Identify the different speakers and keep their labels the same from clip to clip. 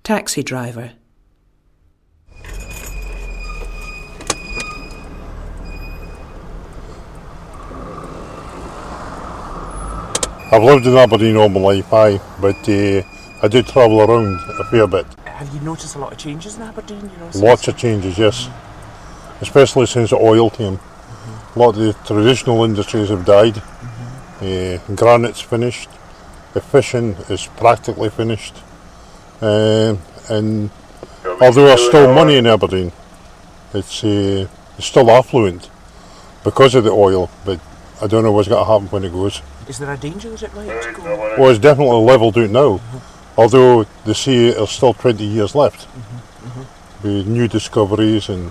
Speaker 1: Taxi driver.
Speaker 2: I've lived in Aberdeen all my life, but I do travel around a fair bit.
Speaker 3: Have you noticed a lot of changes in Aberdeen?
Speaker 2: Lots of changes, yes. Especially since the oil came. A lot of the traditional industries have died. Granite's finished. The fishing is practically finished. And although there's still money in Aberdeen, it's still affluent because of the oil, but I don't know what's going to happen when it goes.
Speaker 3: Is there a danger that it might go?
Speaker 2: Well, it's definitely levelled out now, although they say there's still 20 years left with new discoveries and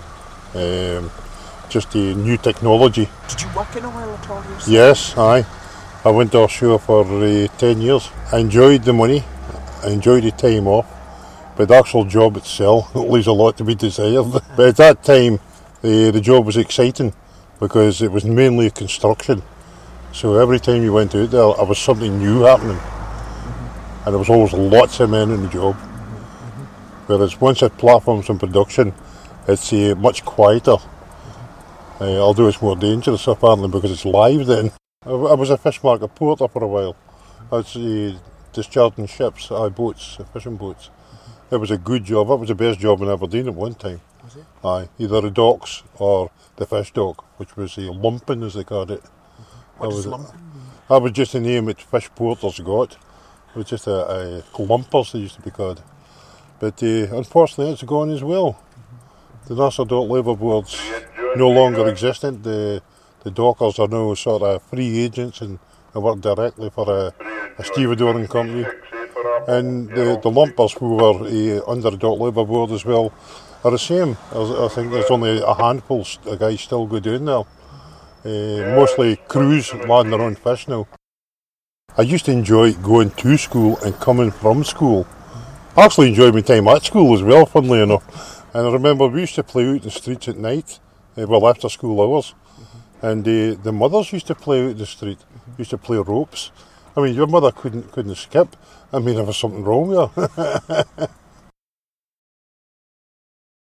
Speaker 2: just the new technology.
Speaker 3: Did you work in oil at all yourself?
Speaker 2: Yes, aye. I went offshore for 10 years. I enjoyed the money, I enjoyed the time off, but the actual job itself leaves a lot to be desired. But at that time, the job was exciting because it was mainly construction. So every time you went out there, there was something new happening. And there was always lots of men in the job. Whereas once at platforms and production, it's much quieter. Although it's more dangerous apparently because it's live then. I was a fish market porter for a while. I was discharging ships, boats, fishing boats. It was a good job. That was the best job in Aberdeen at one time.
Speaker 3: Was it?
Speaker 2: Aye, either the docks or the fish dock, which was lumping as they called it.
Speaker 3: What does lumping mean?
Speaker 2: That was just the name that fish porters got. It was just a lumpers they used to be called. But unfortunately it's gone as well. The Nassau Dock labour board's no longer existent. The dockers are now sort of free agents and they work directly for a stevedoring company. And the lumpers who were under the Dock Labour Board as well are the same. I think there's only a handful of guys still go down there. Mostly crews landing their own fish now. I used to enjoy going to school and coming from school. I actually enjoyed my time at school as well, funnily enough. And I remember we used to play out in the streets at night, after school hours. And the mothers used to play out in the street, used to play ropes. I mean, your mother couldn't skip. I mean, there was something wrong with her.